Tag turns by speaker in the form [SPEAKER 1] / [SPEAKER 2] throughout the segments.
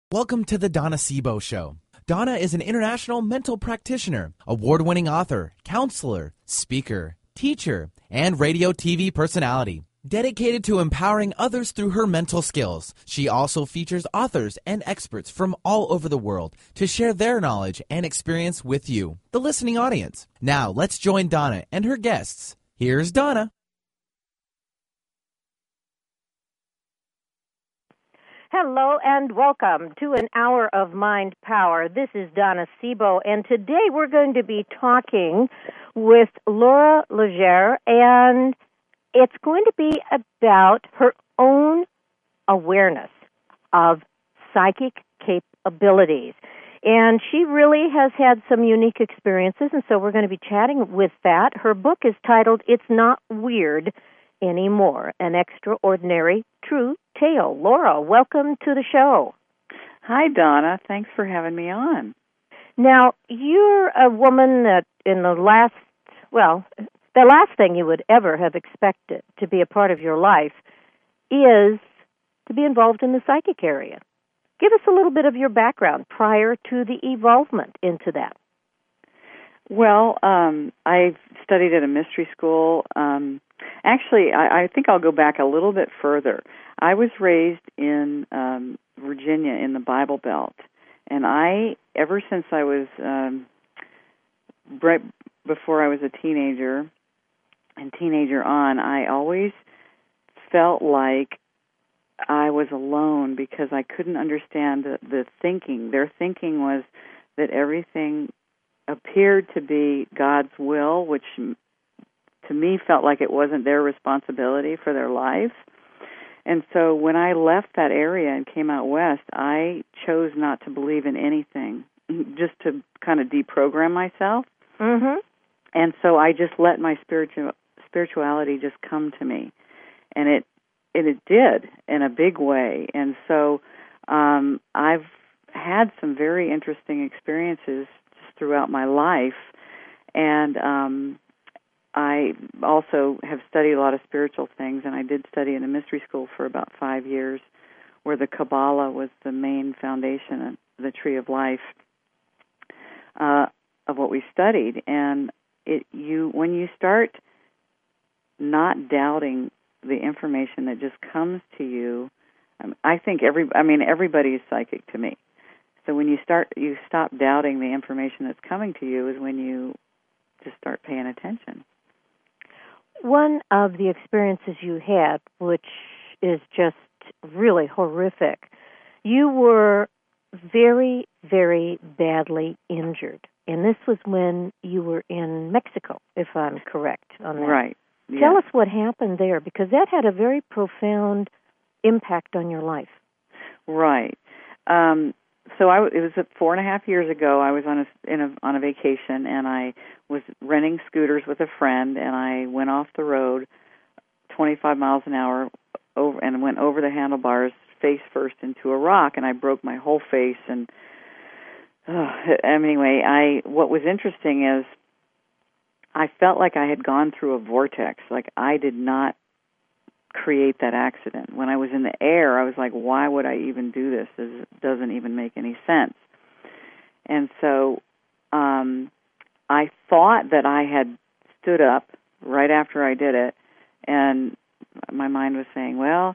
[SPEAKER 1] Welcome to the Donna Sebo Show. Donna is an international mental practitioner, award-winning author, counselor, speaker, teacher, and radio TV personality. Dedicated to empowering others through her mental skills, she also features authors and experts from all over the world to share their knowledge and experience with you, the listening audience. Now, let's join Donna and her guests. Here's Donna.
[SPEAKER 2] Hello and welcome to an hour of Mind Power. This is Donna Sebo, and today we're going to be talking with Laura Legere, and it's going to be about her own awareness of psychic capabilities. And she really has had some unique experiences, and so we're going to be chatting with that. Her book is titled It's Not Weird Anymore, An Extraordinary True Tale. Laura, welcome to the show.
[SPEAKER 3] Hi, Donna. Thanks for having me on.
[SPEAKER 2] Now, you're a woman that in the last thing you would ever have expected to be a part of your life is to be involved in the psychic area. Give us a little bit of your background prior to the evolvement into that.
[SPEAKER 3] Well, I studied at a mystery school. Actually, I think I'll go back a little bit further. I was raised in Virginia in the Bible Belt, and ever since I was right before I was a teenager and teenager on, I always felt like I was alone because I couldn't understand the thinking. Their thinking was that everything appeared to be God's will, which to me felt like it wasn't their responsibility for their life. And so when I left that area and came out west, I chose not to believe in anything, just to kind of deprogram myself.
[SPEAKER 2] Mm-hmm.
[SPEAKER 3] And so I just let my spirituality just come to me. And it did in a big way. And so I've had some very interesting experiences just throughout my life. And I also have studied a lot of spiritual things, and I did study in a mystery school for about 5 years where the Kabbalah was the main foundation of the Tree of Life of what we studied. And when you start not doubting the information that just comes to you, I think everybody is psychic to me. So when you stop doubting the information that's coming to you is when you just start paying attention.
[SPEAKER 2] One of the experiences you had, which is just really horrific, you were very, very badly injured. And this was when you were in Mexico, if I'm correct on that.
[SPEAKER 3] Right. Yeah.
[SPEAKER 2] Tell us what happened there, because that had a very profound impact on your life.
[SPEAKER 3] Right. So it was 4.5 years ago. I was on a vacation, and I was renting scooters with a friend, and I went off the road 25 miles an hour and went over the handlebars face first into a rock, and I broke my whole face. And anyway, what was interesting is I felt like I had gone through a vortex. Like I did not create that accident. When I was in the air, I was like, why would I even do this? It doesn't even make any sense. And so I thought that I had stood up right after I did it, and my mind was saying, well,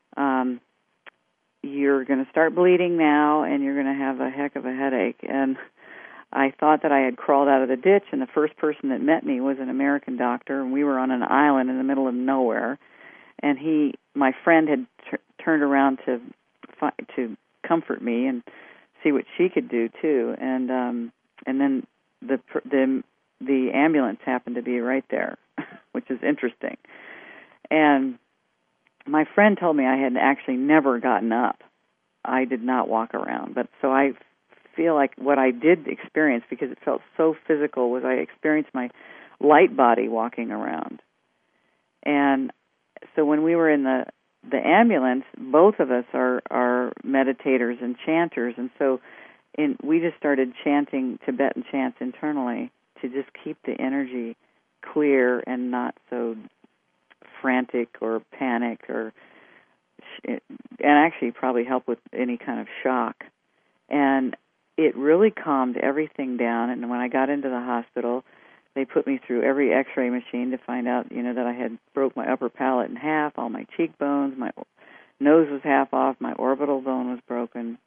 [SPEAKER 3] you're going to start bleeding now, and you're going to have a heck of a headache. And I thought that I had crawled out of the ditch, and the first person that met me was an American doctor, and we were on an island in the middle of nowhere. And my friend had turned around to comfort me and see what she could do too. And then the ambulance happened to be right there, which is interesting. And my friend told me I had actually never gotten up. I did not walk around. But so I feel like what I did experience, because it felt so physical, was I experienced my light body walking around. And so when we were in the ambulance, both of us are meditators and chanters, and so we just started chanting Tibetan chants internally to just keep the energy clear and not so frantic or panic, and actually probably help with any kind of shock. And it really calmed everything down. And when I got into the hospital, they put me through every X-ray machine to find out, that I had broke my upper palate in half, all my cheekbones, my nose was half off, my orbital bone was broken.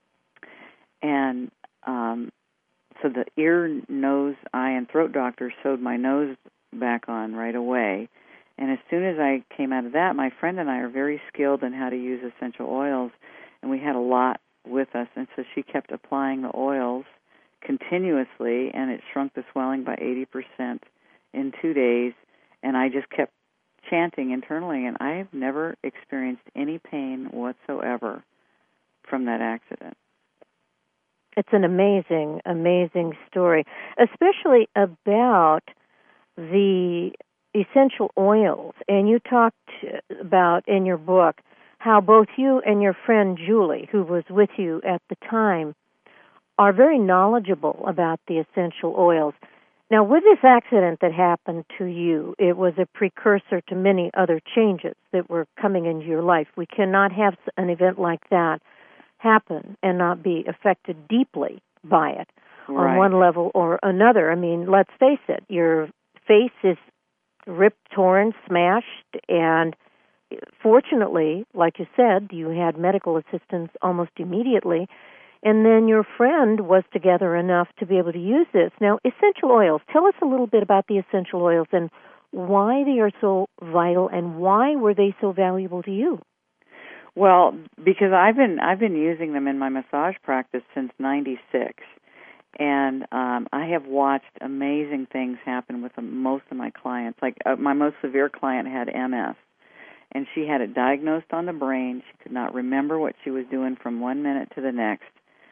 [SPEAKER 3] And so the ear, nose, eye, and throat doctor sewed my nose back on right away. And as soon as I came out of that, my friend and I are very skilled in how to use essential oils, and we had a lot with us. And so she kept applying the oils continuously, and it shrunk the swelling by 80% in 2 days. And I just kept chanting internally, and I have never experienced any pain whatsoever from that accident.
[SPEAKER 2] It's an amazing, amazing story, especially about the essential oils. And you talked about in your book how both you and your friend Julie, who was with you at the time, are very knowledgeable about the essential oils. Now, with this accident that happened to you, it was a precursor to many other changes that were coming into your life. We cannot have an event like that happen and not be affected deeply by it on one level or another. I mean, let's face it, your face is ripped, torn, smashed, and fortunately, like you said, you had medical assistance almost immediately, and then your friend was together enough to be able to use this. Now, essential oils, tell us a little bit about the essential oils and why they are so vital and why were they so valuable to you?
[SPEAKER 3] Well, because I've been using them in my massage practice since '96, and I have watched amazing things happen with most of my clients. Like my most severe client had MS, and she had it diagnosed on the brain. She could not remember what she was doing from 1 minute to the next.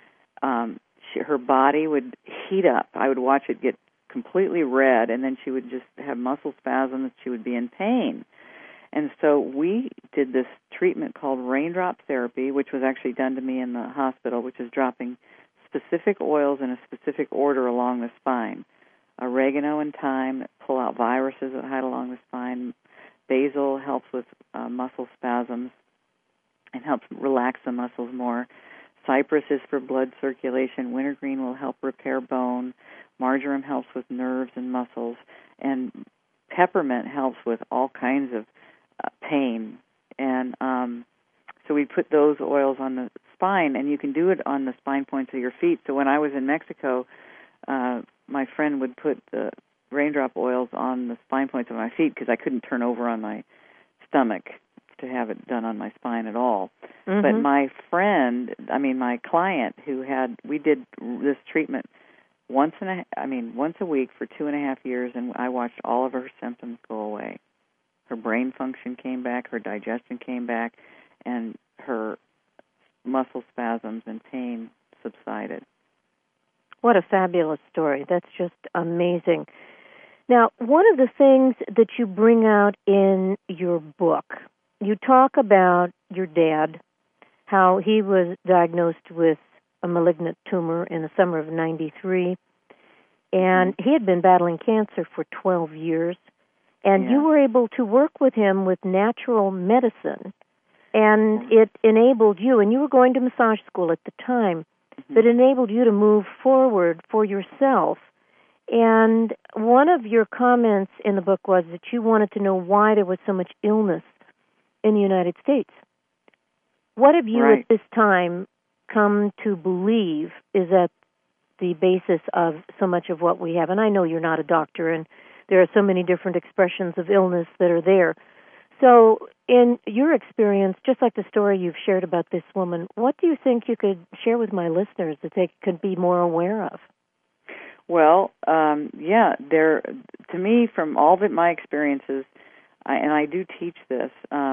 [SPEAKER 3] Her body would heat up. I would watch it get completely red, and then she would just have muscle spasms. She would be in pain. And so we did this treatment called raindrop therapy, which was actually done to me in the hospital, which is dropping specific oils in a specific order along the spine. Oregano and thyme that pull out viruses that hide along the spine. Basil helps with muscle spasms and helps relax the muscles more. Cypress is for blood circulation. Wintergreen will help repair bone. Marjoram helps with nerves and muscles. And peppermint helps with all kinds of pain. And so we put those oils on the spine, and you can do it on the spine points of your feet. So when I was in Mexico, my friend would put the raindrop oils on the spine points of my feet because I couldn't turn over on my stomach to have it done on my spine at all. Mm-hmm. But my client we did this treatment once a week for 2.5 years, and I watched all of her symptoms go away. Her brain function came back, her digestion came back, and her muscle spasms and pain subsided.
[SPEAKER 2] What a fabulous story. That's just amazing. Now, one of the things that you bring out in your book, you talk about your dad, how he was diagnosed with a malignant tumor in the summer of '93, and he had been battling cancer for 12 years, and you were able to work with him with natural medicine, and it enabled you, and you were going to massage school at the time, that enabled you to move forward for yourself. And one of your comments in the book was that you wanted to know why there was so much illness in the United States. What have you at this time come to believe is at the basis of so much of what we have? And I know you're not a doctor, and there are so many different expressions of illness that are there. So in your experience, just like the story you've shared about this woman, what do you think you could share with my listeners that they could be more aware of?
[SPEAKER 3] Well, to me, from all of my experiences, and I do teach this,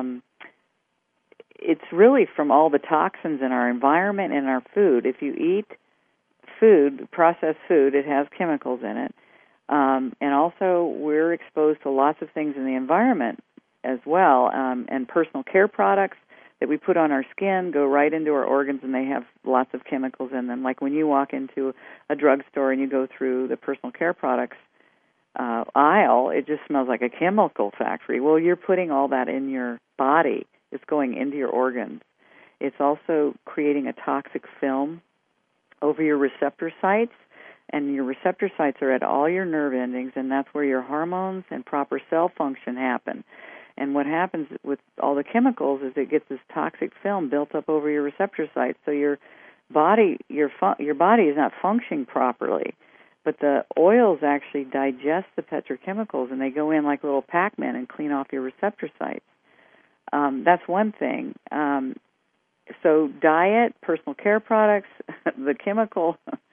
[SPEAKER 3] it's really from all the toxins in our environment and our food. If you eat food, processed food, it has chemicals in it. And also we're exposed to lots of things in the environment as well, and personal care products that we put on our skin go right into our organs, and they have lots of chemicals in them. Like when you walk into a drugstore and you go through the personal care products aisle, it just smells like a chemical factory. Well, you're putting all that in your body. It's going into your organs. It's also creating a toxic film over your receptor sites, and your receptor sites are at all your nerve endings, and that's where your hormones and proper cell function happen. And what happens with all the chemicals is it gets this toxic film built up over your receptor sites, so your body is not functioning properly. But the oils actually digest the petrochemicals, and they go in like little Pac-Men and clean off your receptor sites. That's one thing. So diet, personal care products, the chemical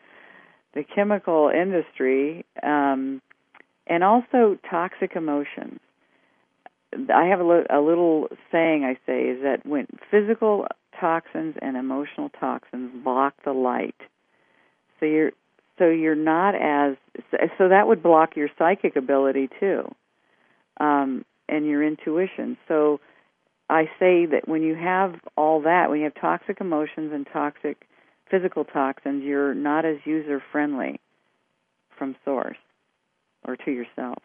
[SPEAKER 3] industry, and also toxic emotions. I have a little saying I say is that when physical toxins and emotional toxins block the light, so you're not as, so that would block your psychic ability too, and your intuition. So I say that when you have all that, when you have toxic emotions and toxic physical toxins, you're not as user-friendly from source or to yourself.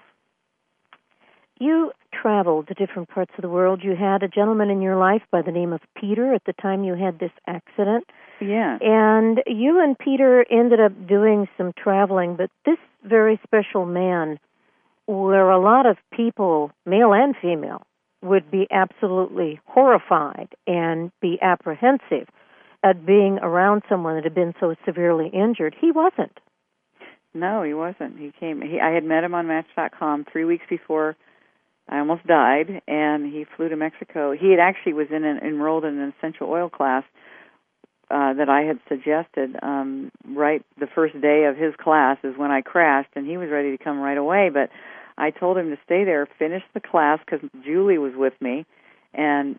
[SPEAKER 2] You traveled to different parts of the world. You had a gentleman in your life by the name of Peter at the time you had this accident.
[SPEAKER 3] Yeah.
[SPEAKER 2] And you and Peter ended up doing some traveling, but this very special man, where a lot of people, male and female, would be absolutely horrified and be apprehensive at being around someone that had been so severely injured, he wasn't.
[SPEAKER 3] No, he wasn't. I had met him on Match.com 3 weeks before I almost died, and he flew to Mexico. He had actually was enrolled in an essential oil class that I had suggested. Right the first day of his class is when I crashed, and he was ready to come right away. But I told him to stay there, finish the class, because Julie was with me, and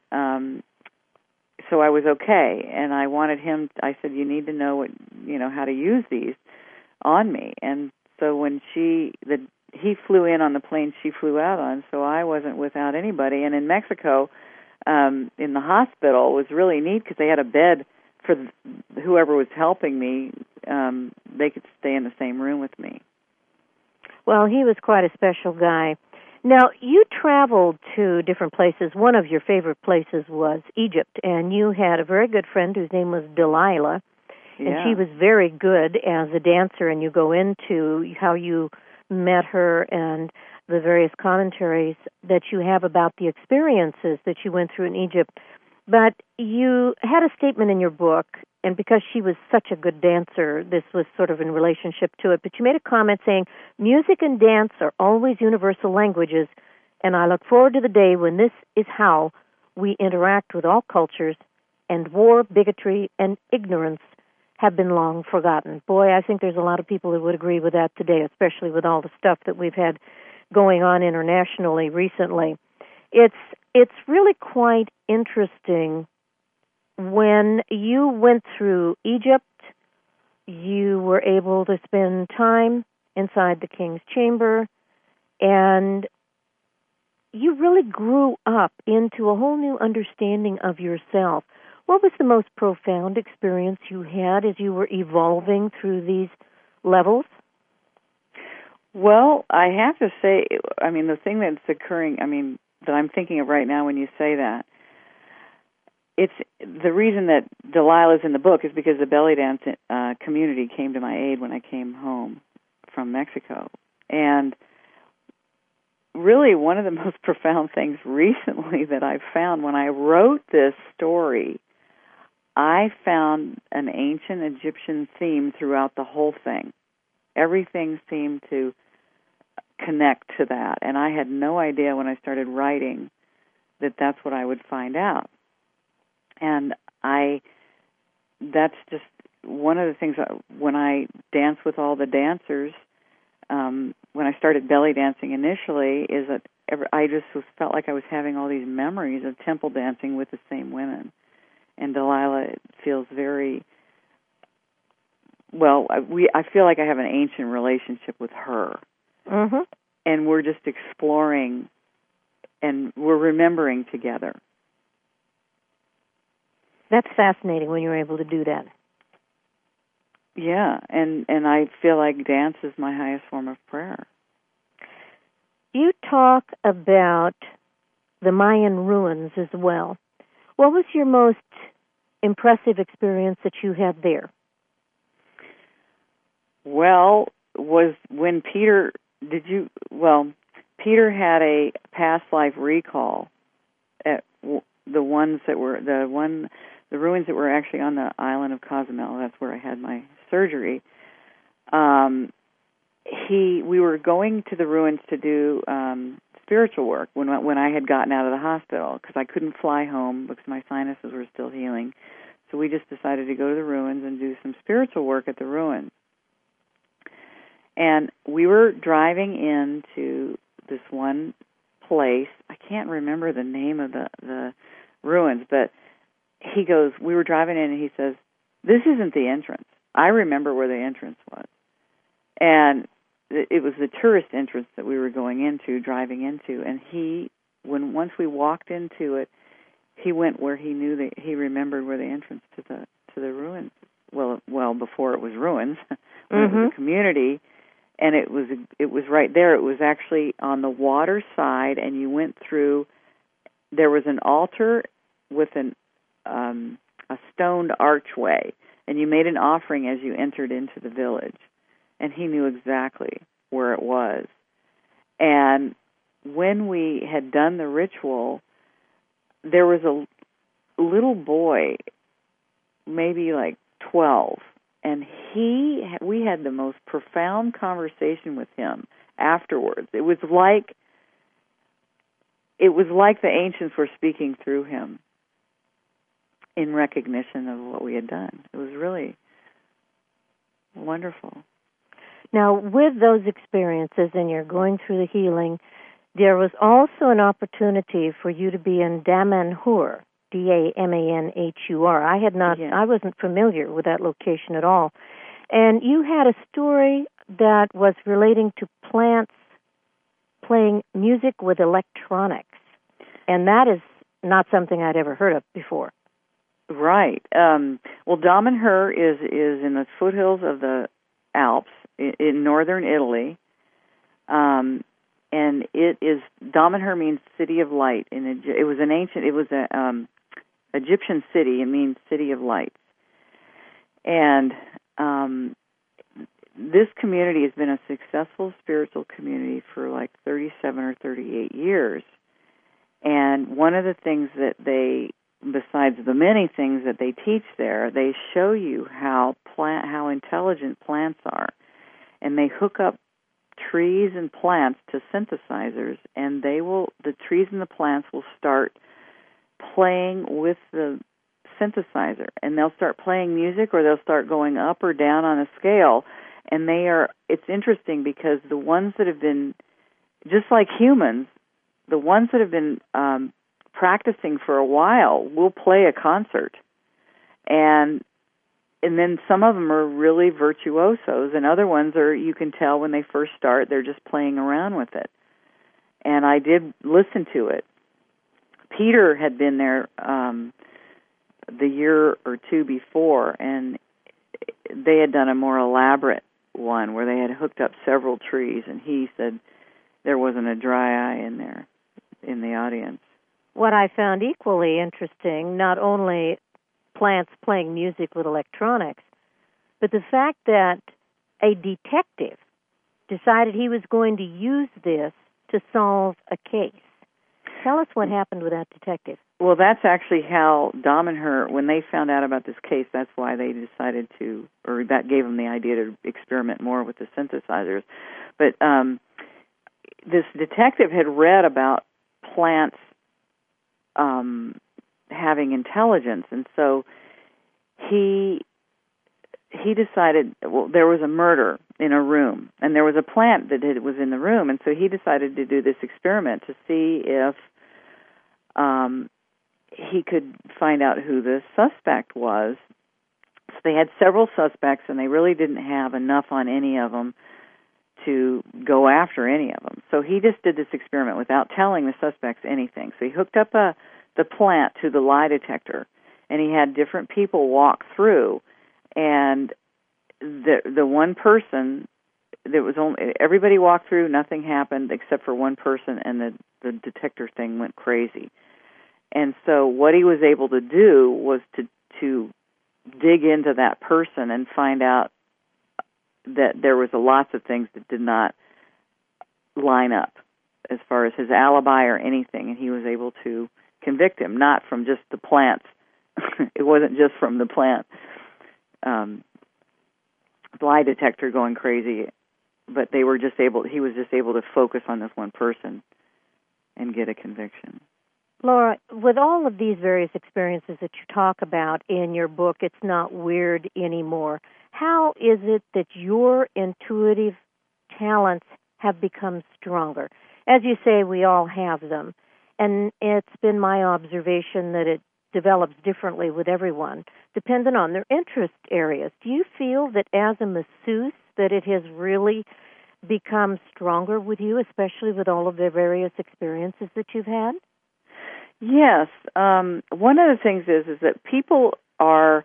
[SPEAKER 3] so I was okay. And I wanted him. I said, "You need to know how to use these on me." And so when he flew in on the plane she flew out on, so I wasn't without anybody. And in Mexico, in the hospital, was really neat because they had a bed for whoever was helping me. They could stay in the same room with me.
[SPEAKER 2] Well, he was quite a special guy. Now, you traveled to different places. One of your favorite places was Egypt, and you had a very good friend whose name was Delilah, and she was very good as a dancer, and you go into how you met her and the various commentaries that you have about the experiences that you went through in Egypt. But you had a statement in your book, and because she was such a good dancer, this was sort of in relationship to it, but you made a comment saying, "Music and dance are always universal languages, and I look forward to the day when this is how we interact with all cultures, and war, bigotry, and ignorance have been long forgotten." Boy, I think there's a lot of people that would agree with that today, especially with all the stuff that we've had going on internationally recently. It's really quite interesting. When you went through Egypt, you were able to spend time inside the king's chamber, and you really grew up into a whole new understanding of yourself. What was the most profound experience you had as you were evolving through these levels?
[SPEAKER 3] Well, I have to say, the thing that's occurring, that I'm thinking of right now when you say that, it's the reason that Delilah's in the book is because the belly dance community came to my aid when I came home from Mexico. And really one of the most profound things recently that I've found when I wrote this story, I found an ancient Egyptian theme throughout the whole thing. Everything seemed to connect to that, and I had no idea when I started writing that that's what I would find out. And that's just one of the things when I dance with all the dancers, when I started belly dancing initially, is that I just felt like I was having all these memories of temple dancing with the same women. And Delilah feels very, well, I feel like I have an ancient relationship with her.
[SPEAKER 2] Mm-hmm.
[SPEAKER 3] And we're just exploring, and we're remembering together.
[SPEAKER 2] That's fascinating when you're able to do that.
[SPEAKER 3] Yeah, and I feel like dance is my highest form of prayer.
[SPEAKER 2] You talk about the Mayan ruins as well. What was your most impressive experience that you had there?
[SPEAKER 3] Well, was when Peter, Peter had a past life recall at the ruins that were actually on the island of Cozumel. That's where I had my surgery. We were going to the ruins to do spiritual work when I had gotten out of the hospital, because I couldn't fly home because my sinuses were still healing. So we just decided to go to the ruins and do some spiritual work at the ruins. And we were driving into this one place. I can't remember the name of the ruins, but we were driving in, and he says, "This isn't the entrance. I remember where the entrance was." And it was the tourist entrance that we were driving into. And once we walked into it, he went where he remembered where the entrance to the ruins. Well, before it was ruins, when it was a community. And it was right there. It was actually on the water side, and you went through. There was an altar with a stoned archway, and you made an offering as you entered into the village. And he knew exactly where it was. And when we had done the ritual, there was a little boy, maybe like 12. And we had the most profound conversation with him afterwards. It was like the ancients were speaking through him in recognition of what we had done. It was really wonderful.
[SPEAKER 2] Now, with those experiences and you're going through the healing, there was also an opportunity for you to be in Damanhur. Damanhur. I wasn't familiar with that location at all. And you had a story that was relating to plants playing music with electronics. And that is not something I'd ever heard of before.
[SPEAKER 3] Right. Well, Damanhur is in the foothills of the Alps in northern Italy. And Damanhur means city of light. It was an Egyptian city. It means city of lights. And this community has been a successful spiritual community for like 37 or 38 years. And one of the things that besides the many things that they teach there, they show you how intelligent plants are. And they hook up trees and plants to synthesizers, and the trees and the plants will start playing with the synthesizer, and they'll start playing music, or they'll start going up or down on a scale. And it's interesting because the ones that have been, just like humans, the ones that have been practicing for a while will play a concert. And then some of them are really virtuosos, and other ones you can tell when they first start, they're just playing around with it. And I did listen to it. Peter had been there the year or two before, and they had done a more elaborate one where they had hooked up several trees, and he said there wasn't a dry eye in there in the audience.
[SPEAKER 2] What I found equally interesting, not only plants playing music with electronics, but the fact that a detective decided he was going to use this to solve a case. Tell us what happened with that detective.
[SPEAKER 3] Well, that's actually how Damanhur, when they found out about this case, that's why they decided to, or that gave them the idea to experiment more with the synthesizers. But this detective had read about plants having intelligence, and so he decided, well, there was a murder in a room, and there was a plant that was in the room, and so he decided to do this experiment to see if he could find out who the suspect was. So they had several suspects, and they really didn't have enough on any of them to go after any of them. So he just did this experiment without telling the suspects anything. So he hooked up the plant to the lie detector, and he had different people walk through, and the one person, there was only, everybody walked through, nothing happened except for one person, and the detector thing went crazy. And so what he was able to do was to dig into that person and find out that there was lots of things that did not line up as far as his alibi or anything, and he was able to convict him, not from just the plants. It wasn't just from the plant lie detector going crazy, but he was just able to focus on this one person and get a conviction.
[SPEAKER 2] Laura, with all of these various experiences that you talk about in your book, It's Not Weird Anymore, how is it that your intuitive talents have become stronger? As you say, we all have them, and it's been my observation that it develops differently with everyone, depending on their interest areas. Do you feel that as a masseuse that it has really become stronger with you, especially with all of the various experiences that you've had?
[SPEAKER 3] Yes. One of the things is that people are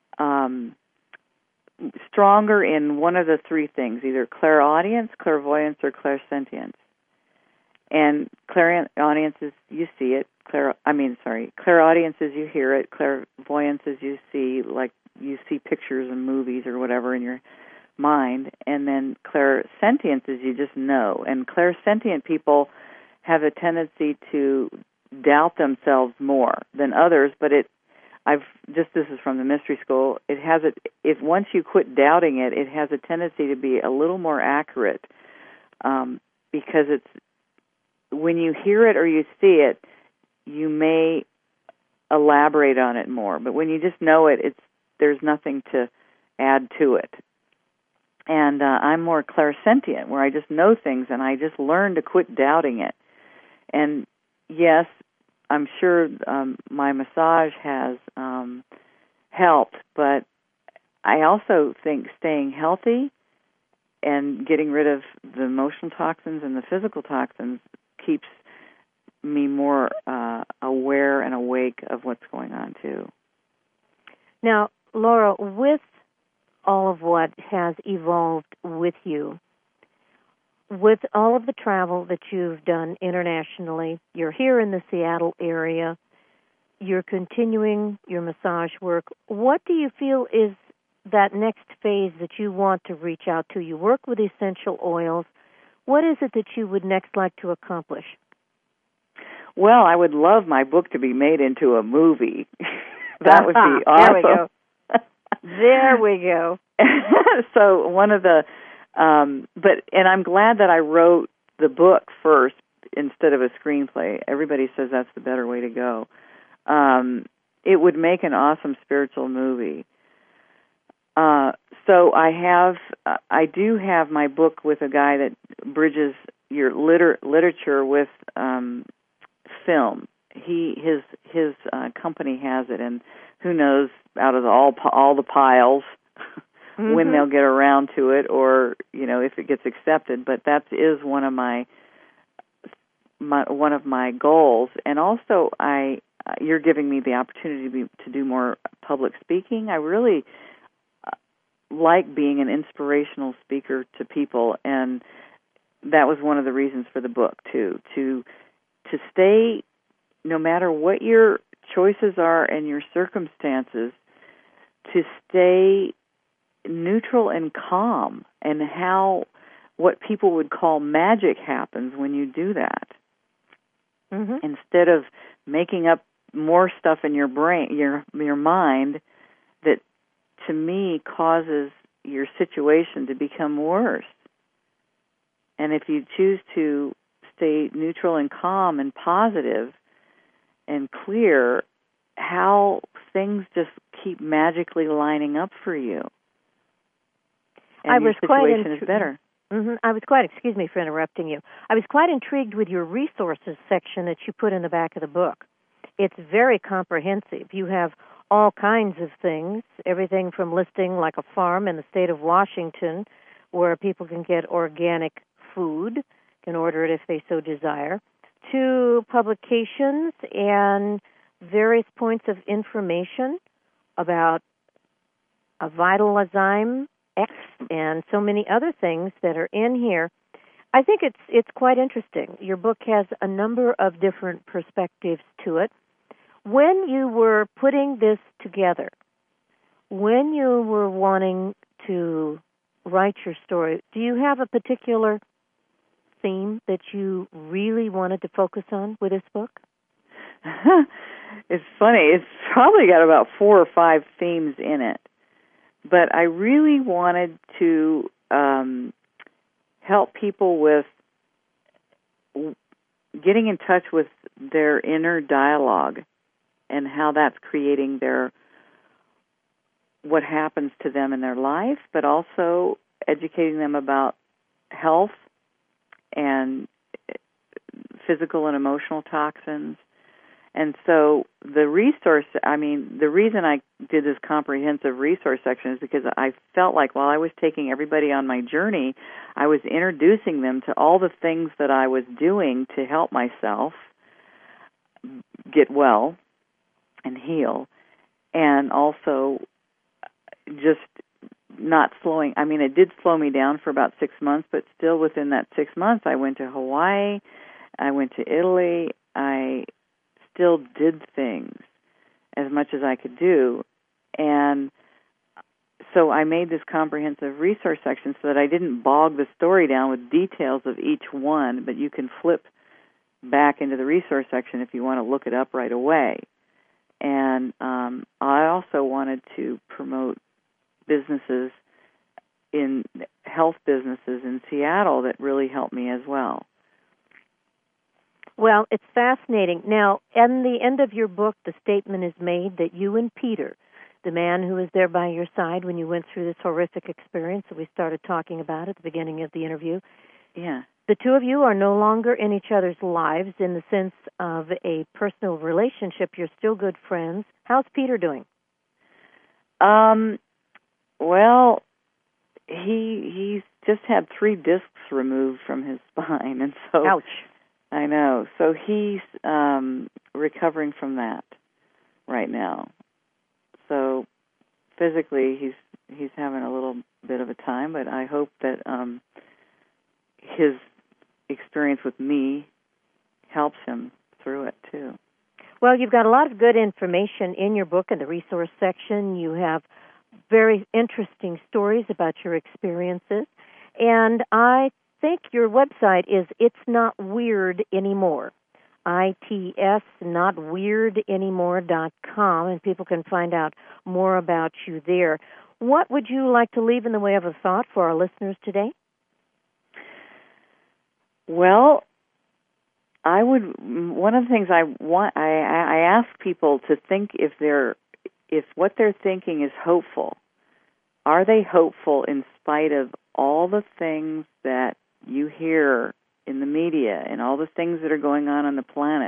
[SPEAKER 3] stronger in one of the three things, either clairaudience, clairvoyance, or clairsentience. And clairaudience is you see it. Clairaudience is you hear it. Clairvoyance is you see, like you see pictures and movies or whatever in your mind. And then clairsentience is you just know. And clairsentient people have a tendency to doubt themselves more than others, but this is from the mystery school, if once you quit doubting it, it has a tendency to be a little more accurate, because it's, when you hear it or you see it, you may elaborate on it more, but when you just know it, there's nothing to add to it. And I'm more clairsentient, where I just know things and I just learn to quit doubting it. And yes, I'm sure my massage has helped, but I also think staying healthy and getting rid of the emotional toxins and the physical toxins keeps me more aware and awake of what's going on, too.
[SPEAKER 2] Now, Laura, with all of what has evolved with you, with all of the travel that you've done internationally, you're here in the Seattle area, you're continuing your massage work. What do you feel is that next phase that you want to reach out to? You work with essential oils. What is it that you would next like to accomplish?
[SPEAKER 3] Well, I would love my book to be made into a movie. That would be awesome.
[SPEAKER 2] There we go.
[SPEAKER 3] So one of the and I'm glad that I wrote the book first instead of a screenplay. Everybody says that's the better way to go. It would make an awesome spiritual movie. So I do have my book with a guy that bridges your literature with film. His company has it, and who knows, out of all the piles, mm-hmm. when they'll get around to it, or if it gets accepted. But that is one of my goals. And also, you're giving me the opportunity to do more public speaking. I really like being an inspirational speaker to people, and that was one of the reasons for the book too. To stay, no matter what your choices are and your circumstances, to stay neutral and calm, and what people would call magic happens when you do that. Mm-hmm. Instead of making up more stuff in your brain, your mind, that to me causes your situation to become worse. And if you choose to stay neutral and calm and positive and clear, how things just keep magically lining up for you. And your situation is better.
[SPEAKER 2] Mm-hmm. Excuse me for interrupting you. I was quite intrigued with your resources section that you put in the back of the book. It's very comprehensive. You have all kinds of things, everything from listing like a farm in the state of Washington where people can get organic food, can order it if they so desire, to publications and various points of information about a Vitalazyme X and so many other things that are in here. I think it's quite interesting. Your book has a number of different perspectives to it. When you were putting this together, when you were wanting to write your story, do you have a particular theme that you really wanted to focus on with this book?
[SPEAKER 3] It's funny. It's probably got about 4 or 5 themes in it. But I really wanted to help people with getting in touch with their inner dialogue and how that's creating what happens to them in their life, but also educating them about health and physical and emotional toxins. And so the reason I did this comprehensive resource section is because I felt like while I was taking everybody on my journey, I was introducing them to all the things that I was doing to help myself get well and heal, and also just not slowing. I mean, it did slow me down for about 6 months, but still within that 6 months, I went to Hawaii, I went to Italy, I still did things as much as I could do. And so I made this comprehensive resource section so that I didn't bog the story down with details of each one, but you can flip back into the resource section if you want to look it up right away. And I also wanted to promote businesses health businesses in Seattle that really helped me as well.
[SPEAKER 2] Well, it's fascinating. Now, at the end of your book, the statement is made that you and Peter, the man who was there by your side when you went through this horrific experience that we started talking about at the beginning of the interview, the two of you are no longer in each other's lives in the sense of a personal relationship. You're still good friends. How's Peter doing?
[SPEAKER 3] Well, he's just had 3 discs removed from his spine, and so...
[SPEAKER 2] Ouch.
[SPEAKER 3] I know. So he's recovering from that right now. So physically, he's having a little bit of a time, but I hope that his experience with me helps him through it too.
[SPEAKER 2] Well, you've got a lot of good information in your book in the resource section. You have very interesting stories about your experiences, and I think your website is It's Not Weird Anymore, itsnotweirdanymore.com, and people can find out more about you there. What would you like to leave in the way of a thought for our listeners today?
[SPEAKER 3] Well, one of the things I ask people to think if what they're thinking is hopeful. Are they hopeful in spite of all the things that you hear in the media and all the things that are going on the planet?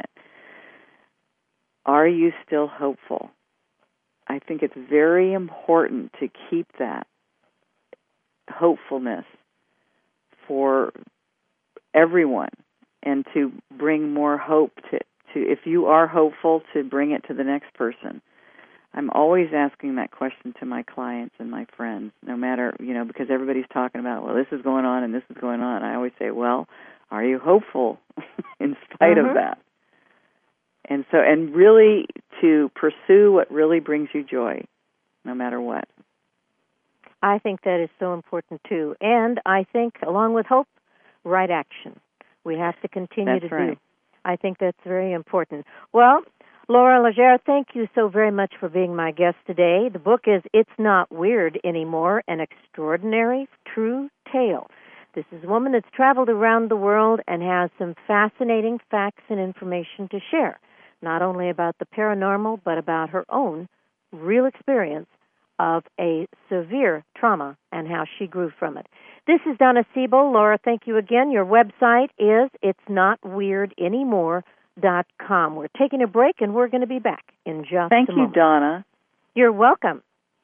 [SPEAKER 3] Are you still hopeful? I think it's very important to keep that hopefulness for everyone and to bring more hope to if you are hopeful, to bring it to the next person. I'm always asking that question to my clients and my friends, no matter, because everybody's talking about, well, this is going on and this is going on. I always say, well, are you hopeful in spite of that? And really to pursue what really brings you joy, no matter what.
[SPEAKER 2] I think that is so important, too. And I think, along with hope, right action. We have to continue to do. I think that's very important. Well, Laura Legere, thank you so very much for being my guest today. The book is It's Not Weird Anymore, An Extraordinary True Tale. This is a woman that's traveled around the world and has some fascinating facts and information to share, not only about the paranormal, but about her own real experience of a severe trauma and how she grew from it. This is Donna Sebo. Laura, thank you again. Your website is itsnotweirdanymore.com. We're taking a break, and we're going to be back in just a moment.
[SPEAKER 3] Thank you, Donna.
[SPEAKER 2] You're welcome.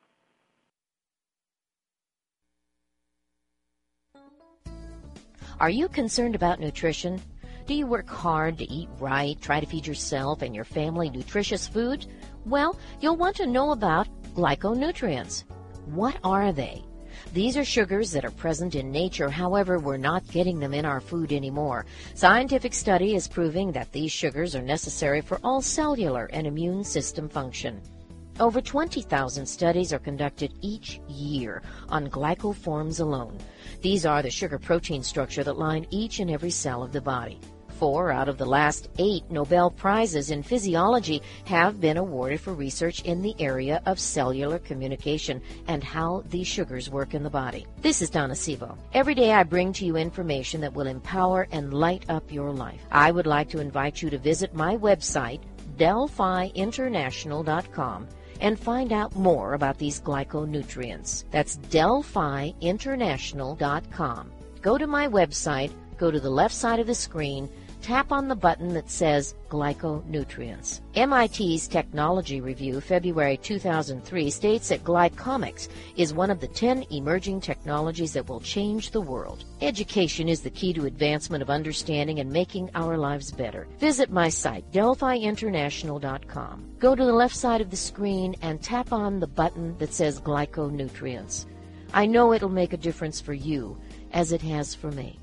[SPEAKER 4] Are you concerned about nutrition? Do you work hard to eat right, try to feed yourself and your family nutritious food? Well, you'll want to know about glyconutrients. What are they? These are sugars that are present in nature, however, we're not getting them in our food anymore. Scientific study is proving that these sugars are necessary for all cellular and immune system function. Over 20,000 studies are conducted each year on glycoforms alone. These are the sugar protein structure that line each and every cell of the body. 4 out of the last 8 Nobel Prizes in physiology have been awarded for research in the area of cellular communication and how these sugars work in the body. This is Donna Sebo. Every day I bring to you information that will empower and light up your life. I would like to invite you to visit my website, DelphiInternational.com, and find out more about these glyconutrients. That's DelphiInternational.com. Go to my website, go to the left side of the screen, tap on the button that says Glyconutrients. MIT's Technology Review, February 2003, states that glycomics is one of the 10 emerging technologies that will change the world. Education is the key to advancement of understanding and making our lives better. Visit my site, DelphiInternational.com. Go to the left side of the screen and tap on the button that says Glyconutrients. I know it'll make a difference for you, as it has for me.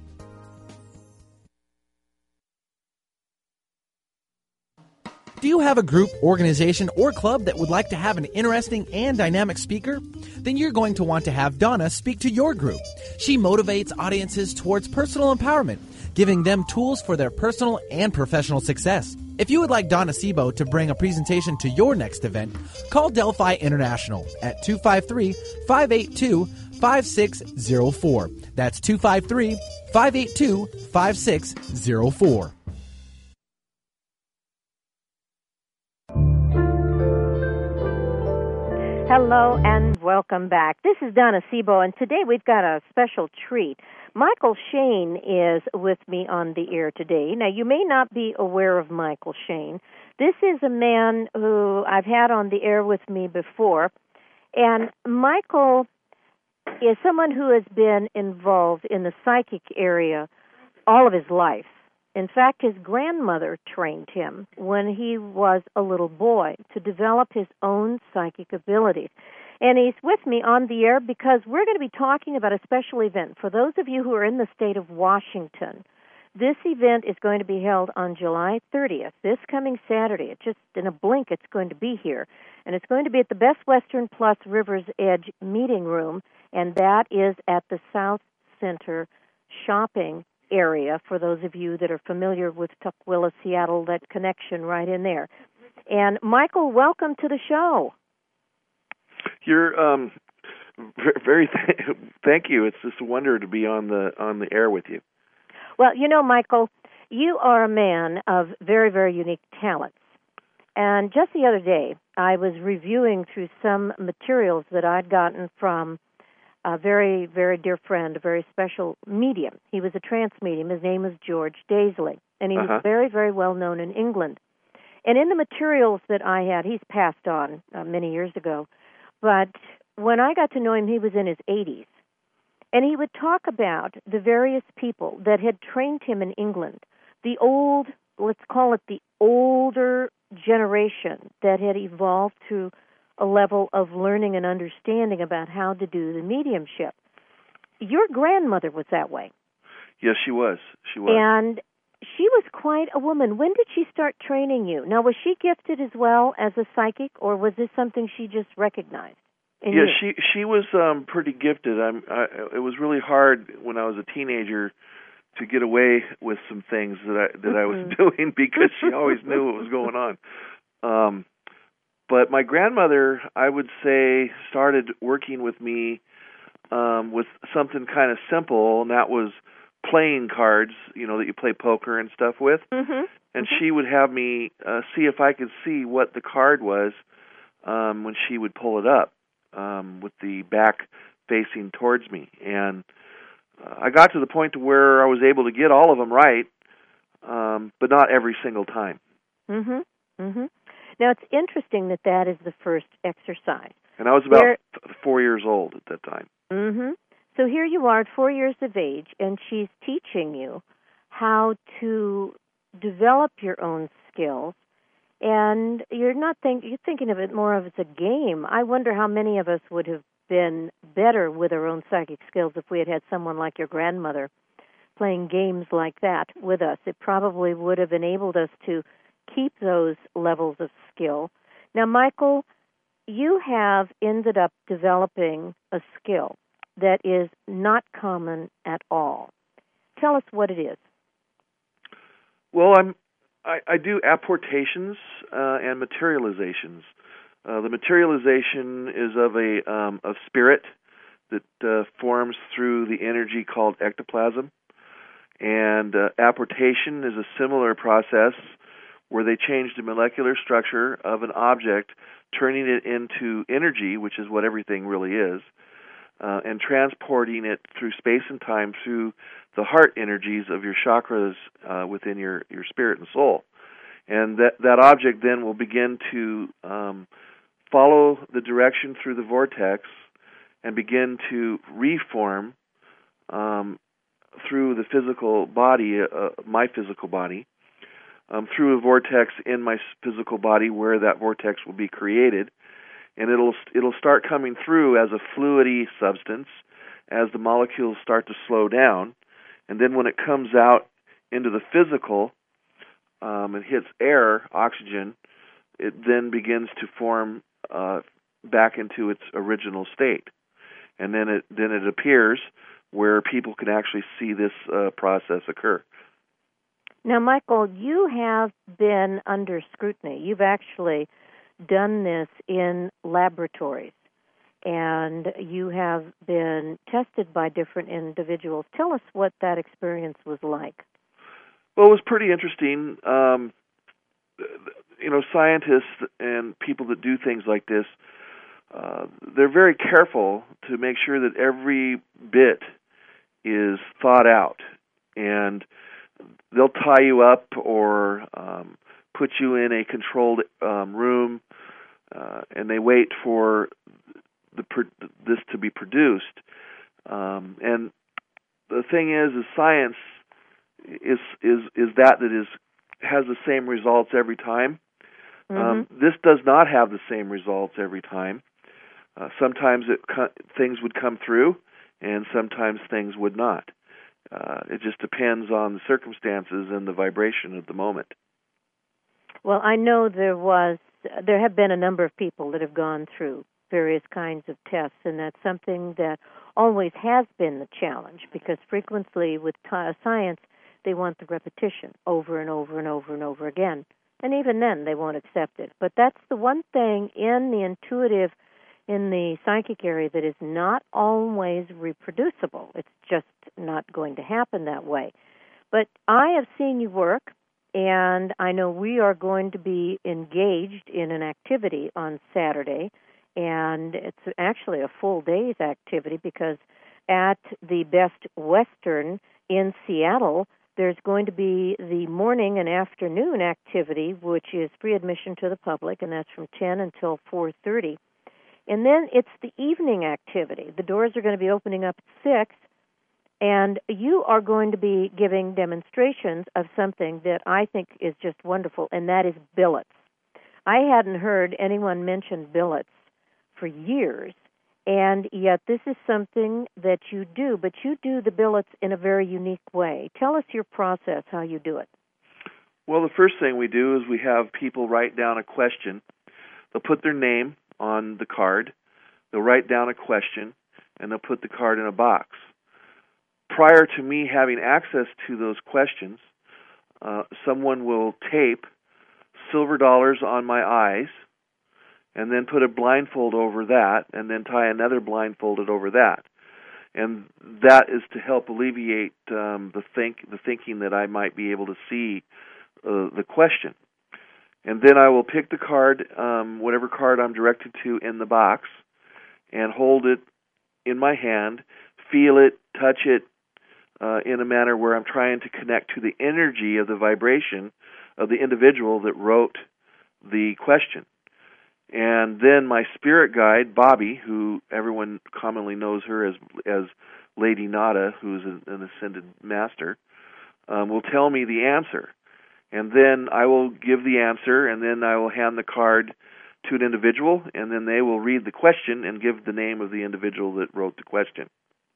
[SPEAKER 1] Do you have a group, organization, or club that would like to have an interesting and dynamic speaker? Then you're going to want to have Donna speak to your group. She motivates audiences towards personal empowerment, giving them tools for their personal and professional success. If you would like Donna Sebo to bring a presentation to your next event, call Delphi International at 253-582-5604. That's 253-582-5604.
[SPEAKER 2] Hello and welcome back. This is Donna Sebo, and today we've got a special treat. Michael Shane is with me on the air today. Now, you may not be aware of Michael Shane. This is a man who I've had on the air with me before, and Michael is someone who has been involved in the psychic area all of his life. In fact, his grandmother trained him when he was a little boy to develop his own psychic abilities. And he's with me on the air because we're going to be talking about a special event. For those of you who are in the state of Washington, this event is going to be held on July 30th, this coming Saturday. It's just in a blink it's going to be here. And it's going to be at the Best Western Plus River's Edge Meeting Room, and that is at the South Center Shopping area, for those of you that are familiar with Tukwila, Seattle, that connection right in there. And Michael, welcome to the show.
[SPEAKER 5] You're thank you. It's just a wonder to be on the air with you.
[SPEAKER 2] Well, you know, Michael, you are a man of very, very unique talents. And just the other day, I was reviewing through some materials that I'd gotten from a very, very dear friend, a very special medium. He was a trance medium. His name was George Daisley, and he was very, very well known in England. And in the materials that I had, he's passed on many years ago, but when I got to know him, he was in his 80s. And he would talk about the various people that had trained him in England, the old, let's call it the older generation that had evolved to a level of learning and understanding about how to do the mediumship. Your grandmother was that way.
[SPEAKER 5] Yes, she was. She was.
[SPEAKER 2] And she was quite a woman. When did she start training you? Now, was she gifted as well as a psychic, or was this something she just recognized in you?
[SPEAKER 5] She was pretty gifted. It was really hard when I was a teenager to get away with some things that I was doing because she always knew what was going on. But my grandmother, I would say, started working with me with something kind of simple, and that was playing cards, that you play poker and stuff with. And she would have me see if I could see what the card was when she would pull it up with the back facing towards me. And I got to the point to where I was able to get all of them right, but not every single time.
[SPEAKER 2] Now, it's interesting that is the first exercise.
[SPEAKER 5] And I was about 4 years old at that time.
[SPEAKER 2] So here you are at 4 years of age, and she's teaching you how to develop your own skills. And you're thinking of it more of as a game. I wonder how many of us would have been better with our own psychic skills if we had had someone like your grandmother playing games like that with us. It probably would have enabled us to keep those levels of skill. Now, Michael, you have ended up developing a skill that is not common at all. Tell us what it is.
[SPEAKER 5] Well, I do apportations and materializations. The materialization is of a spirit that forms through the energy called ectoplasm, and apportation is a similar process where they change the molecular structure of an object, turning it into energy, which is what everything really is, and transporting it through space and time through the heart energies of your chakras within your spirit and soul. And that object then will begin to follow the direction through the vortex and begin to reform through the physical body, my physical body, through a vortex in my physical body where that vortex will be created. And it'll start coming through as a fluidy substance as the molecules start to slow down. And then when it comes out into the physical and hits air, oxygen, it then begins to form back into its original state. And then it appears where people can actually see this process occur.
[SPEAKER 2] Now, Michael, you have been under scrutiny. You've actually done this in laboratories, and you have been tested by different individuals. Tell us what that experience was like.
[SPEAKER 5] Well, it was pretty interesting. Scientists and people that do things like this, they're very careful to make sure that every bit is thought out, and they'll tie you up or put you in a controlled room, and they wait for this to be produced. And the thing is science is has the same results every time.
[SPEAKER 2] Mm-hmm.
[SPEAKER 5] This does not have the same results every time. Sometimes things would come through, and sometimes things would not. It just depends on the circumstances and the vibration of the moment.
[SPEAKER 2] Well, I know there have been a number of people that have gone through various kinds of tests, and that's something that always has been the challenge, because frequently with science, they want the repetition over and over and over and over again. And even then, they won't accept it. But that's the one thing in the intuitive, in the psychic area, that is not always reproducible. It's just not going to happen that way. But I have seen you work, and I know we are going to be engaged in an activity on Saturday, and it's actually a full day's activity, because at the Best Western in Seattle, there's going to be the morning and afternoon activity, which is free admission to the public, and that's from 10 until 4:30. And then it's the evening activity. The doors are going to be opening up at 6, and you are going to be giving demonstrations of something that I think is just wonderful, and that is billets. I hadn't heard anyone mention billets for years, and yet this is something that you do, but you do the billets in a very unique way. Tell us your process, how you do it.
[SPEAKER 5] Well, the first thing we do is we have people write down a question. They'll put their name on the card, they'll write down a question, and they'll put the card in a box. Prior to me having access to those questions, someone will tape silver dollars on my eyes, and then put a blindfold over that, and then tie another blindfolded over that. And that is to help alleviate the thinking that I might be able to see the question. And then I will pick the card, whatever card I'm directed to in the box, and hold it in my hand, feel it, touch it, in a manner where I'm trying to connect to the energy of the vibration of the individual that wrote the question. And then my spirit guide, Bobby, who everyone commonly knows her as Lady Nada, who's an ascended master, will tell me the answer. And then I will give the answer, and then I will hand the card to an individual, and then they will read the question and give the name of the individual that wrote the question.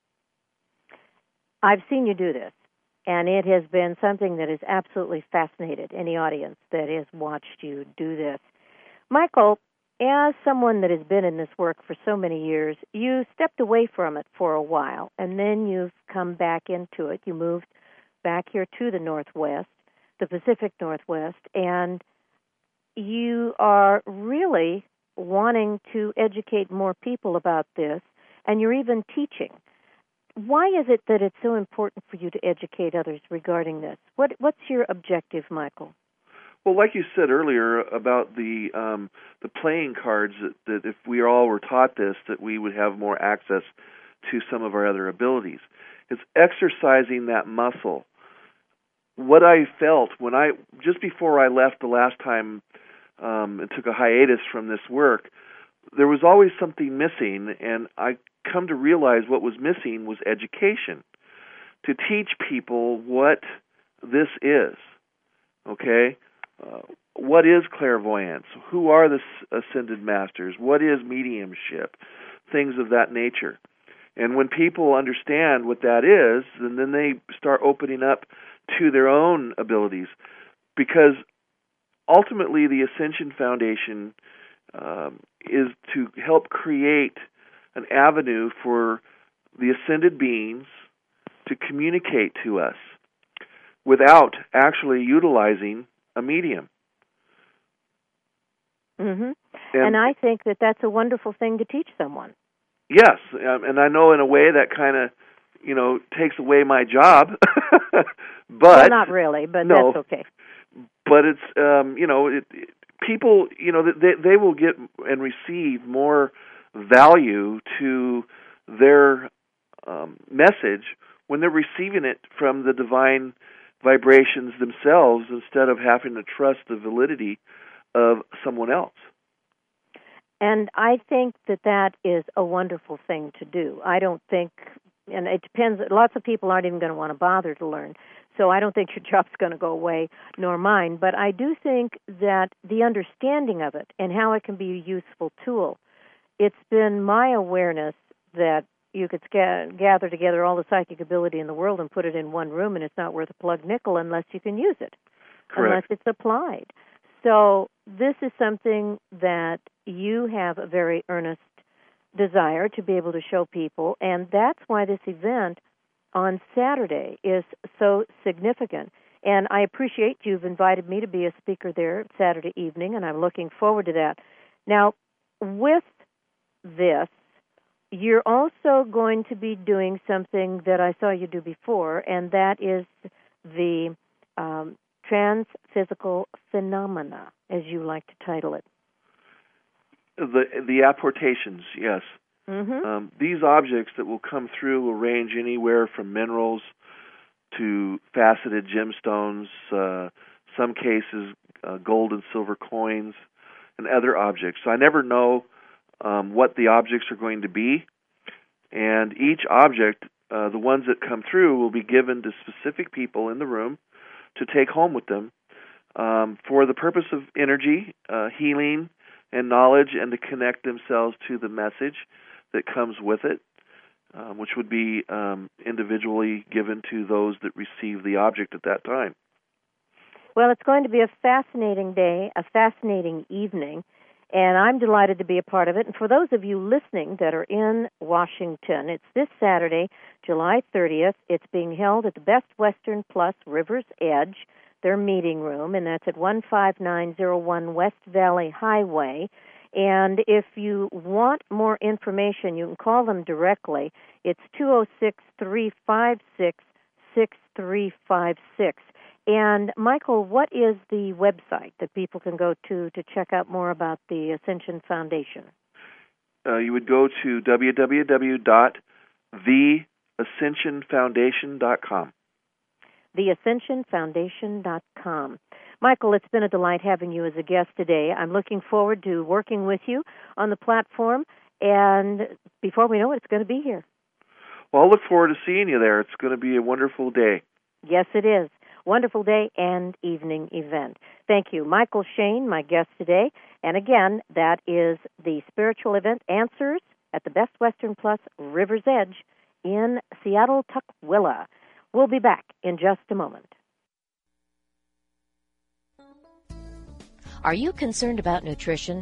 [SPEAKER 2] I've seen you do this, and it has been something that has absolutely fascinated any audience that has watched you do this. Michael, as someone that has been in this work for so many years, you stepped away from it for a while, and then you've come back into it. You moved back here to the Northwest, the Pacific Northwest, and you are really wanting to educate more people about this, and you're even teaching. Why is it that it's so important for you to educate others regarding this? What's your objective, Michael?
[SPEAKER 5] Well, like you said earlier about the playing cards, that if we all were taught this, that we would have more access to some of our other abilities. It's exercising that muscle. What I felt just before I left the last time and took a hiatus from this work, there was always something missing, and I come to realize what was missing was education, to teach people what this is, okay? What is clairvoyance? Who are the ascended masters? What is mediumship? Things of that nature. And when people understand what that is, then they start opening up to their own abilities, because ultimately the Ascension Foundation is to help create an avenue for the ascended beings to communicate to us without actually utilizing a medium.
[SPEAKER 2] Mm-hmm. And I think that that's a wonderful thing to teach someone.
[SPEAKER 5] Yes, and I know in a way that kind of, takes away my job. But
[SPEAKER 2] well, not really, but
[SPEAKER 5] no,
[SPEAKER 2] that's okay.
[SPEAKER 5] But it's, people, they will get and receive more value to their message when they're receiving it from the divine vibrations themselves, instead of having to trust the validity of someone else.
[SPEAKER 2] And I think that is a wonderful thing to do. I don't think, and it depends, lots of people aren't even going to want to bother to learn, so I don't think your job's going to go away, nor mine, but I do think that the understanding of it and how it can be a useful tool, it's been my awareness that you could gather together all the psychic ability in the world and put it in one room, and it's not worth a plug nickel unless you can use it,
[SPEAKER 5] Correct.
[SPEAKER 2] Unless it's applied. So this is something that you have a very earnest desire to be able to show people, and that's why this event on Saturday is so significant. And I appreciate you've invited me to be a speaker there Saturday evening, and I'm looking forward to that. Now, with this, you're also going to be doing something that I saw you do before, and that is the transphysical phenomena, as you like to title it.
[SPEAKER 5] The apportations, yes.
[SPEAKER 2] Mm-hmm.
[SPEAKER 5] These objects that will come through will range anywhere from minerals to faceted gemstones, some cases gold and silver coins, and other objects. So I never know what the objects are going to be, and each object, the ones that come through, will be given to specific people in the room to take home with them for the purpose of energy, healing, and knowledge, and to connect themselves to the message that comes with it, which would be individually given to those that receive the object at that time.
[SPEAKER 2] Well, it's going to be a fascinating day, a fascinating evening, and I'm delighted to be a part of it. And for those of you listening that are in Washington, it's this Saturday, July 30th. It's being held at the Best Western Plus River's Edge, their meeting room, and that's at 15901 West Valley Highway. And if you want more information, you can call them directly. It's 206-356-6356. And, Michael, what is the website that people can go to check out more about the Ascension Foundation?
[SPEAKER 5] You would go to www.theascensionfoundation.com. theascensionfoundation.com. Michael, it's been a delight having you as a guest today. I'm looking forward to working with you on the platform, and before we know it, it's going to be here. Well, I'll look forward to seeing you there. It's going to be a wonderful day.
[SPEAKER 2] Yes, it is. Wonderful day and evening event. Thank you. Michael Shane, my guest today. And again, that is the spiritual event Answers at the Best Western Plus River's Edge in Seattle, Tukwila. We'll be back in just a moment.
[SPEAKER 4] Are you concerned about nutrition?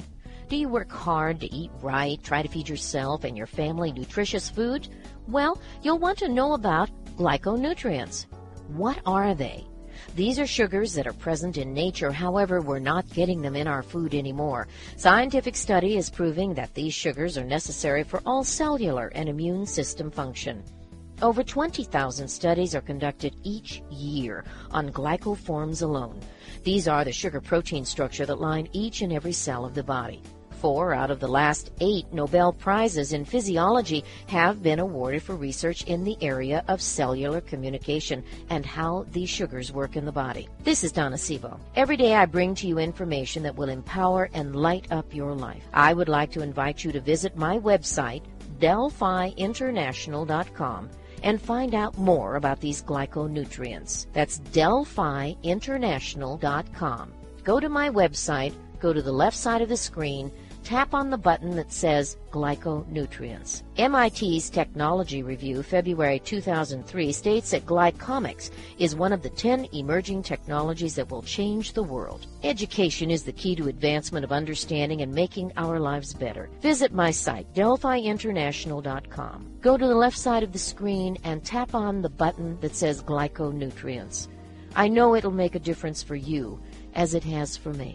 [SPEAKER 4] Do you work hard to eat right, try to feed yourself and your family nutritious food? Well, you'll want to know about glyconutrients. What are they? These are sugars that are present in nature, however, we're not getting them in our food anymore. Scientific study is proving that these sugars are necessary for all cellular and immune system function. Over 20,000 studies are conducted each year on glycoforms alone. These are the sugar-protein structure that line each and every cell of the body. 4 out of the last 8 Nobel Prizes in physiology have been awarded for research in the area of cellular communication and how these sugars work in the body. This is Donna Sebo. Every day I bring to you information that will empower and light up your life. I would like to invite you to visit my website, DelphiInternational.com, and find out more about these glyconutrients. That's DelphiInternational.com. Go to my website, go to the left side of the screen, tap on the button that says Glyconutrients. MIT's Technology Review, February 2003, states that glycomics is one of the 10 emerging technologies that will change the world. Education is the key to advancement of understanding and making our lives better. Visit my site, DelphiInternational.com. Go to the left side of the screen and tap on the button that says Glyconutrients. I know it'll make a difference for you, as it has for me.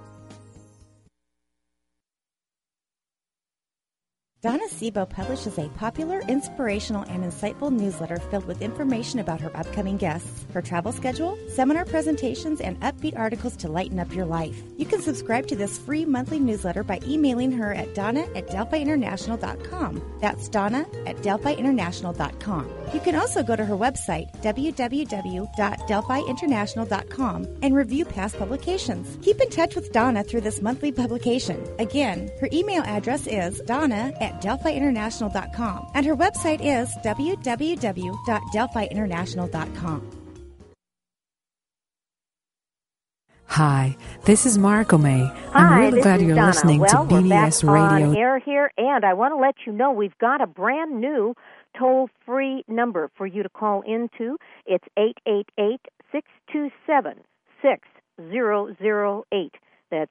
[SPEAKER 6] Donna Sebo publishes a popular, inspirational, and insightful newsletter filled with information about her upcoming guests, her travel schedule, seminar presentations, and upbeat articles to lighten up your life. You can subscribe to this free monthly newsletter by emailing her at donna@delphiinternational.com. That's donna@delphiinternational.com. You can also go to her website, www.delphiinternational.com, and review past publications. Keep in touch with Donna through this monthly publication. Again, her email address is donna@delphiinternational.com, and her website is www.delphiinternational.com.
[SPEAKER 7] Hi, this is Marco May.
[SPEAKER 2] Hi,
[SPEAKER 7] I'm really
[SPEAKER 2] this
[SPEAKER 7] glad
[SPEAKER 2] is
[SPEAKER 7] you're
[SPEAKER 2] Donna.
[SPEAKER 7] listening
[SPEAKER 2] well,
[SPEAKER 7] to BBS
[SPEAKER 2] we're back
[SPEAKER 7] Radio.
[SPEAKER 2] on air here, and I want to let you know we've got a brand new toll-free number for you to call into. It's 888-627-6008. That's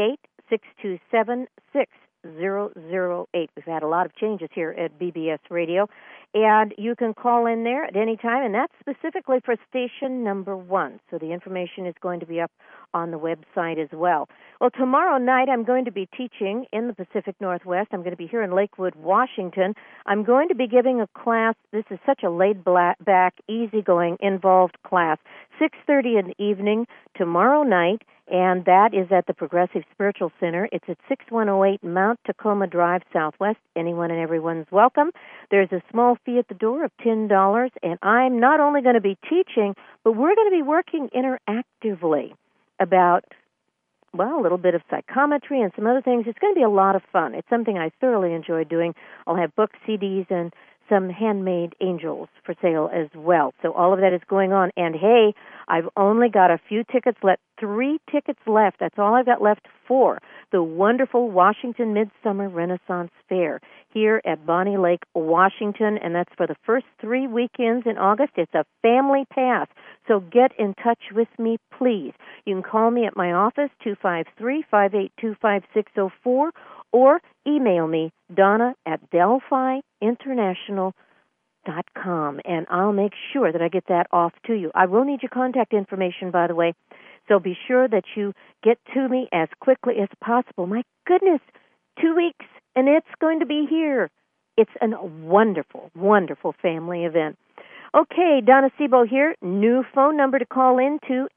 [SPEAKER 2] 888-627-6008. We've had a lot of changes here at BBS Radio, and you can call in there at any time, and that's specifically for station number 1. So the information is going to be up on the website as well. Well, tomorrow night I'm going to be teaching in the Pacific Northwest. I'm going to be here in Lakewood, Washington. I'm going to be giving a class. This is such a laid-back, easygoing, involved class. 6:30 in the evening tomorrow night, and that is at the Progressive Spiritual Center. It's at 6108 Mount Tacoma Drive, Southwest. Anyone and everyone's welcome. There's a small fee at the door of $10, and I'm not only going to be teaching, but we're going to be working interactively about, well, a little bit of psychometry and some other things. It's going to be a lot of fun. It's something I thoroughly enjoy doing. I'll have books, CDs, and some handmade angels for sale as well. So all of that is going on. And, hey, I've only got a few tickets left, 3 tickets left. That's all I've got left for the wonderful Washington Midsummer Renaissance Fair here at Bonnie Lake, Washington, and that's for the first 3 weekends in August. It's a family pass, so get in touch with me, please. You can call me at my office, 253-582-5604, or email me, Donna@DelphiInternational.com, and I'll make sure that I get that off to you. I will need your contact information, by the way, so be sure that you get to me as quickly as possible. My goodness, 2 weeks, and it's going to be here. It's a wonderful, wonderful family event. Okay, Donna Sebo here. New phone number to call into,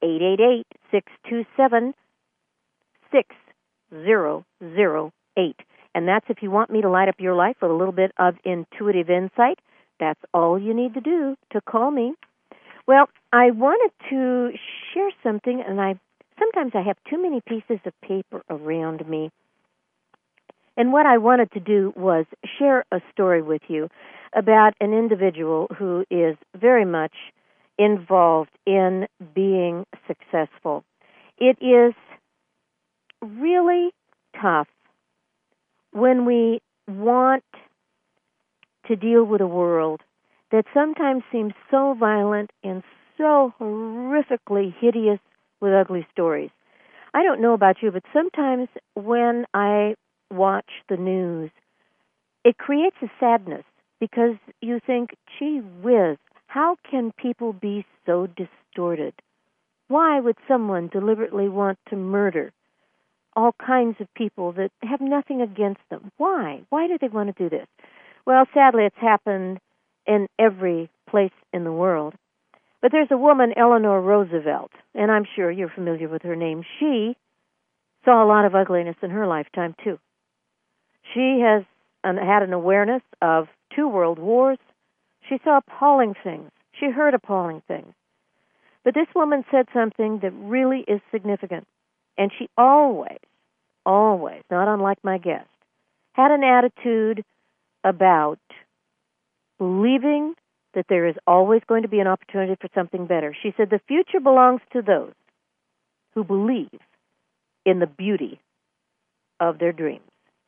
[SPEAKER 2] 888-627-6008. And that's if you want me to light up your life with a little bit of intuitive insight. That's all you need to do to call me. Well, I wanted to share something, and sometimes I have too many pieces of paper around me. And what I wanted to do was share a story with you about an individual who is very much involved in being successful. It is really tough when we want to deal with a world that sometimes seems so violent and so horrifically hideous with ugly stories. I don't know about you, but sometimes when I watch the news, it creates a sadness because you think, gee whiz, how can people be so distorted? Why would someone deliberately want to murder all kinds of people that have nothing against them? Why? Why do they want to do this? Well, sadly, it's happened in every place in the world. But there's a woman, Eleanor Roosevelt, and I'm sure you're familiar with her name. She saw a lot of ugliness in her lifetime, too. She has had an awareness of 2 world wars. She saw appalling things. She heard appalling things. But this woman said something that really is significant. And she always, not unlike my guest, had an attitude about believing that there is always going to be an opportunity for something better. She said, the future belongs to those who believe in the beauty of their dreams.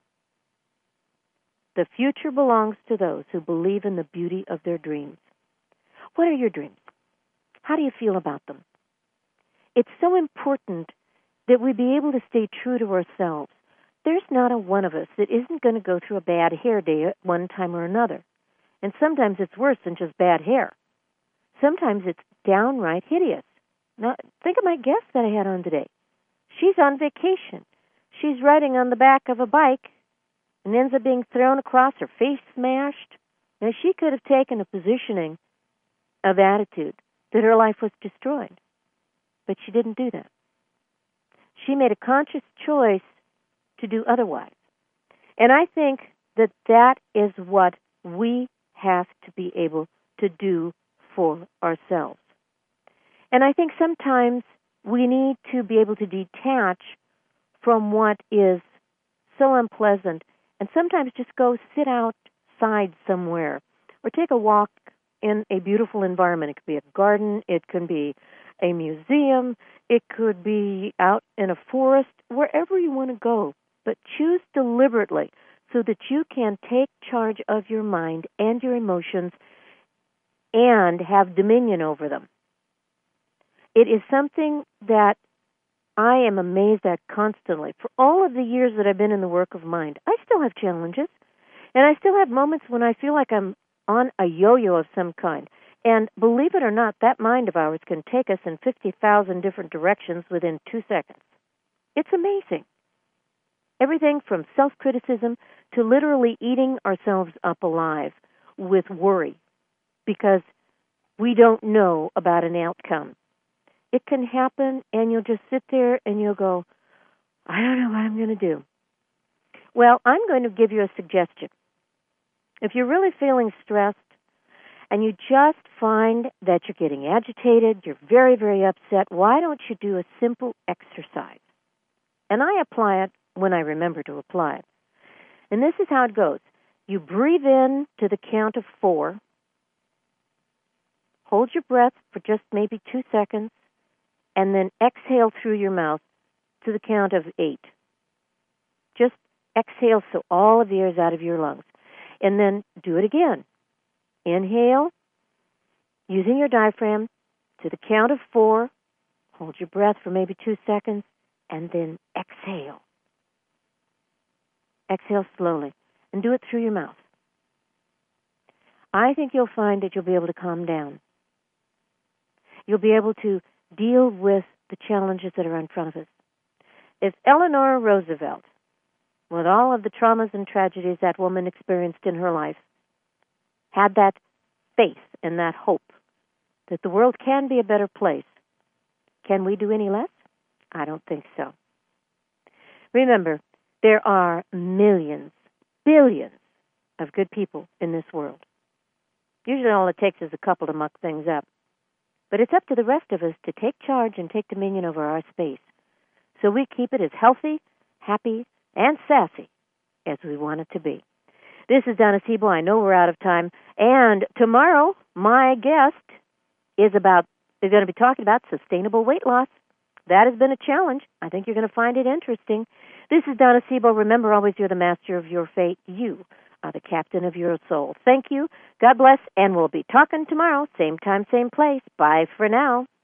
[SPEAKER 2] The future belongs to those who believe in the beauty of their dreams. What are your dreams? How do you feel about them? It's so important that we be able to stay true to ourselves. There's not a one of us that isn't going to go through a bad hair day at one time or another. And sometimes it's worse than just bad hair. Sometimes it's downright hideous. Now, think of my guest that I had on today. She's on vacation. She's riding on the back of a bike and ends up being thrown across, her face smashed. Now, she could have taken a positioning of attitude that her life was destroyed. But she didn't do that. She made a conscious choice to do otherwise. And I think that that is what we have to be able to do for ourselves. And I think sometimes we need to be able to detach from what is so unpleasant and sometimes just go sit outside somewhere or take a walk in a beautiful environment. It could be a garden, it could be a museum, it could be out in a forest, wherever you want to go. But choose deliberately so that you can take charge of your mind and your emotions and have dominion over them. It is something that I am amazed at constantly. For all of the years that I've been in the work of mind, I still have challenges, and I still have moments when I feel like I'm on a yo-yo of some kind. And believe it or not, that mind of ours can take us in 50,000 different directions within 2 seconds. It's amazing. Everything from self-criticism to literally eating ourselves up alive with worry because we don't know about an outcome. It can happen, and you'll just sit there and you'll go, I don't know what I'm going to do. Well, I'm going to give you a suggestion. If you're really feeling stressed and you just find that you're getting agitated, you're very, very upset, why don't you do a simple exercise? And I apply it when I remember to apply it. And this is how it goes. You breathe in to the count of 4. Hold your breath for just maybe 2 seconds. And then exhale through your mouth to the count of 8. Just exhale so all of the air is out of your lungs. And then do it again. Inhale, using your diaphragm, to the count of 4. Hold your breath for maybe 2 seconds. And then exhale. Exhale slowly. And do it through your mouth. I think you'll find that you'll be able to calm down. You'll be able to deal with the challenges that are in front of us. If Eleanor Roosevelt, with all of the traumas and tragedies that woman experienced in her life, had that faith and that hope that the world can be a better place, can we do any less? I don't think so. Remember, there are millions, billions of good people in this world. Usually all it takes is a couple to muck things up. But it's up to the rest of us to take charge and take dominion over our space so we keep it as healthy, happy, and sassy as we want it to be. This is Donna Siebel. I know we're out of time. And tomorrow, my guest is going to be talking about sustainable weight loss. That has been a challenge. I think you're going to find it interesting. This is Donna Siebel. Remember, always you're the master of your fate. You are the captain of your soul. Thank you. God bless, and we'll be talking tomorrow. Same time, same place. Bye for now.